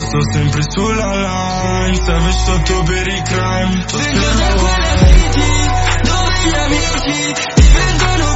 sto sempre sulla line, stavo sotto per i crime. Vengo da quella city dove gli amici diventano